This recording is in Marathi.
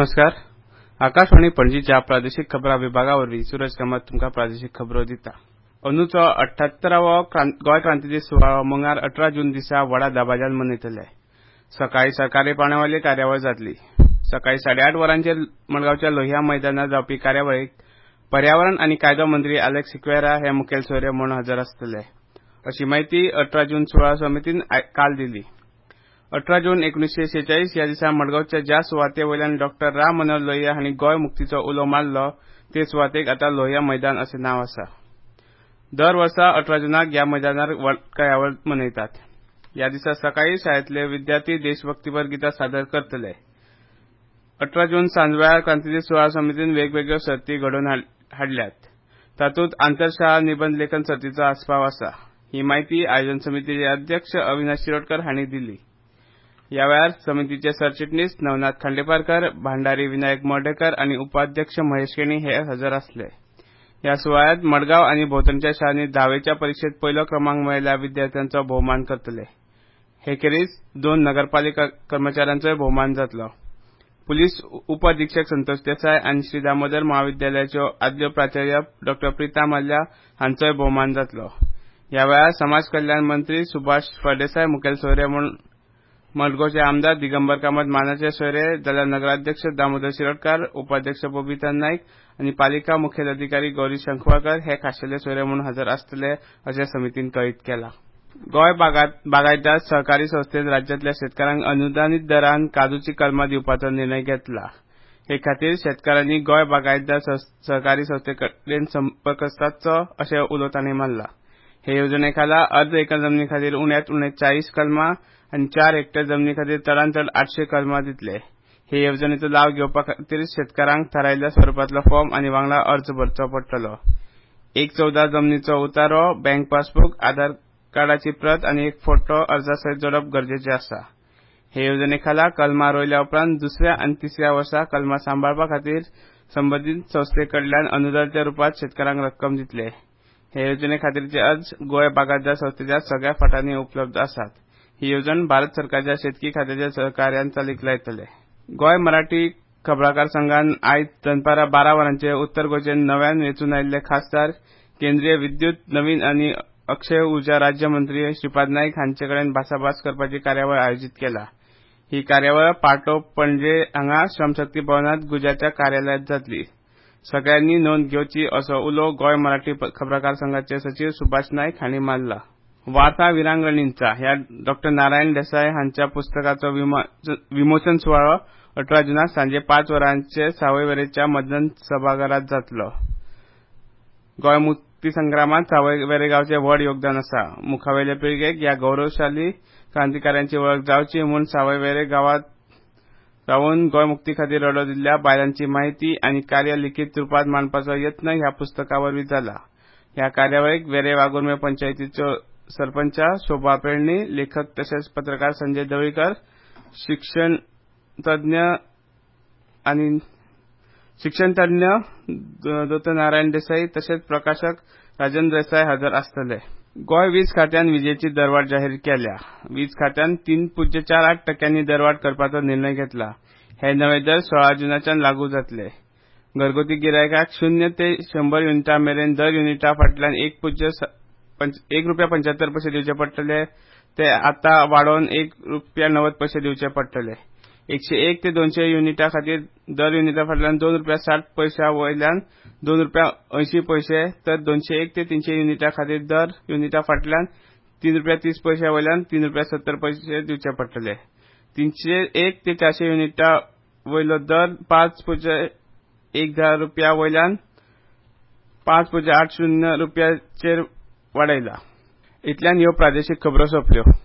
नमस्कार. आकाशवाणी पणजीच्या प्रादेशीक खबरां विभागावरवीं सूरज कामत तुमकां प्रादेशीक खबरो दिता. अंदूचो 78वो गोंय क्रांती दीस सुवाळो मंगळार 18 जून दिसा व्हडा दबाज्यान मनयतले. सकाळी सरकारी पावण्यावयली कार्यावळ जातली. सकाळी 8:30 वरांचेर मडगांवच्या लोहिया मैदानार जावपी कार्यावळीक पर्यावरण आनी कायदो मंत्री आलेक्स सिक्वेरा हे मुखेल सोयरे म्हूण हजर आसतले, अशी माहिती 18 जून सुवाळो समितीन काल दिली. 18 जून 1946 ह्या दिसा मडगांवच्या ज्या सुवातेवयल्यान डॉ. राम मनोहर लोहिया हांणी गोंय मुक्तीचो उलो मारलो ते सुवातेक आतां लोहिया मैदान अशें नांव आसा. दर वर्सा 18 जूनाक ह्या मैदानार कार्यावळ मनयतात. ह्या दिसा सकाळी शाळेंतले विद्यार्थी देशभक्तीपर गितां सादर करतले. 18 जून सांजवेळार क्रांती दीस सुवाळो समितीन वेगवेगळ्यो सर्ती घडोवन हाडल्यात. तातूंत आंतरशाळा निबंध लेखन सर्तीचो आस्पाव आसा. ही माहिती आयोजन समितीचे अध्यक्ष अविनाश शिरोडकर हांणी दिली. ह्या वेळार समितीचे सरचिटणीस नवनाथ खांडेपारकार, भांडारी विनायक मर्ढेकर आनी उपाध्यक्ष महेश केणी हे हजर आसले. ह्या सुवाळ्यांत मडगांव आनी भोंवतणच्या शाळांनी 10वेच्या परिक्षेत पयलो क्रमांक मेळयल्ल्या विद्यार्थ्यांचो भोवमान करतले. हे खेरीज 2 नगरपालिका कर्मचाऱ्यांचोय भोवमान जातलो. पुलीस उपअधीक्षक संतोष देसाय आनी श्री दामोदर महाविद्यालयाच्यो आदल्यो प्राचार्य डॉ. प्रिता मल्ल्या हांचोय भोवमान जातलो. ह्या वेळार समाज कल्याण मंत्री सुभाष फळदेसाय मुखेल सोयरे म्हूण, मडगांवचे आमदार दिगंबर कामत मानाचे सोयरे जाल्यार नगराध्यक्ष दामोदर शिरोडकार, उपाध्यक्ष बबिता नायक आनी पालिका मुखेल अधिकारी गौरी शंखवाळकर हे खाशेले सोयरे म्हूण हजर आसतले अशें समितीन कळीत केलां. गोंय बागायतदार सहकारी संस्थेन राज्यांतल्या शेतकारांक अनुदानीत दरान काजूची कलमां दिवपाचो निर्णय घेतला. हे खातीर शेतकारांनी गोंय बागायतदार सहकारी संस्थे कडेन संपर्क सादचो अशें उलो तांणी मारला. हे येवजणे खाला अर्द एकर जमनी खातीर उण्यांत उणे 40 कलमां आनी 4 हेक्टर जमनी खातीर चडांत चड 800 कलमां दितले. हे येवजणेचो लाव घेवपा खातीर शेतकारांक थारायिल्ल्या स्वरुपांतलो फॉर्म आनी वांगडा अर्ज भरचो पडटलो. 1/14 जमनीचो उतारो, बँक पासबूक, आधार कार्डाची प्रत आनी एक फोटो अर्जा सयत जोडप गरजेचें आसा. हे येवजणे खाला कलमां रोयल्या उपरांत दुसऱ्या आनी तिसऱ्या वर्सा कलमां सांबाळपा खातीर संबंदीत संस्थे कडल्यान अनुदानाच्या रुपांत शेतकारांक रक्कम दितले. हे येवजणे खातीरचे अर्ज गोंय बागायतदार संस्थेच्या सगळ्या फांटांनी उपलब्ध आसात. ही येवजण भारत सरकाराच्या शेतकी खात्याच्या सहकार्यान चालीक लायतले. गोंय मराठी खबराकार संघान आयज दनपारां 12 वरांचेर उत्तर गोंयचे नव्यान वेंचून आयिल्ले खासदार, केंद्रीय विद्युत, नवीन आनी अक्षय उर्जा राज्य मंत्री श्रीपाद नायक हांचे कडेन भासाभास करपाची कार्यावळ आयोजीत केला. ही कार्यावळ पाटो पणजे हांगा श्रमशक्ती भवनांत गुजाच्या कार्यालयांत जातली. सगळ्यांनी नोंद घेवची असो उलो गोंय मराठी खबराकार संघाचे सचीव सुभाष नायक हांणी मारला. वार्ता विरांगणींचा ह्या डॉ. नारायण देसाय हांच्या पुस्तकाचो विमोचन सुवाळो 18 जूनाक सांजे 5 वरांचेर सावय वेरेंच्या मदन सभाघरांत जातलो. गोंय मुक्ती संग्रामांत सावय वेरे गांवचें व्हड योगदान आसा. मुखावेले पिळगेक ह्या गौरवशाली क्रांतिकाऱ्यांची वळख जावची म्हूण सावय वेरे गांवांत रावून गोंय मुक्ती खातीर लढो दिल्ल्या बायलांची माहिती आनी कार्य लिखीत रुपांत मांडपाचो यत्न ह्या पुस्तका वरवीं जाला. ह्या कार्यावळीक वेरे वागुर्मे पंचायतीच्यो सरपंच शोभा पेडणे, लेखक तशेंच पत्रकार संजय दवळीकर, शिक्षण तज्ञ दो. नारायण देसाई तशेंच प्रकाशक राजेंद्र देसाय हजर आसतले. गोंय वीज खात्यान विजेची दरवाड जाहीर केल्या. वीज खात्यान 3.48% दरवाड करपाचो निर्णय घेतला. हे नवे दर 16 जूनाच्यान लागू जातले. घरगुती गिरायकांक 0 ते 100 युनिटां मेरेन दर युनिटा फाटल्यान 1 रुपया 75 पैसे दिवचे पडटले ते आतां वाडोवन 1 रुपया 90 पैसे दिवचे पडटले. 101 ते 200 युनिटां खातीर दर युनिटा फाटल्यान 2 रुपया 60 पैशां वयल्यान 2 रुपया 80 पैसे तर 201 ते 300 युनिटां खातीर दर युनिटा फाटल्यान 3 रुपया 30 पैशां वयल्यान 3 रुपया 70 पैसे दिवचे पडटले. 301 ते 400 युनिटां वयलो दर 5.10 रुपया वयल्यान 5.80 रुपयाचेर वाडयला. इतल्यान ह्यो प्रादेशीक खबरो सोंपल्यो.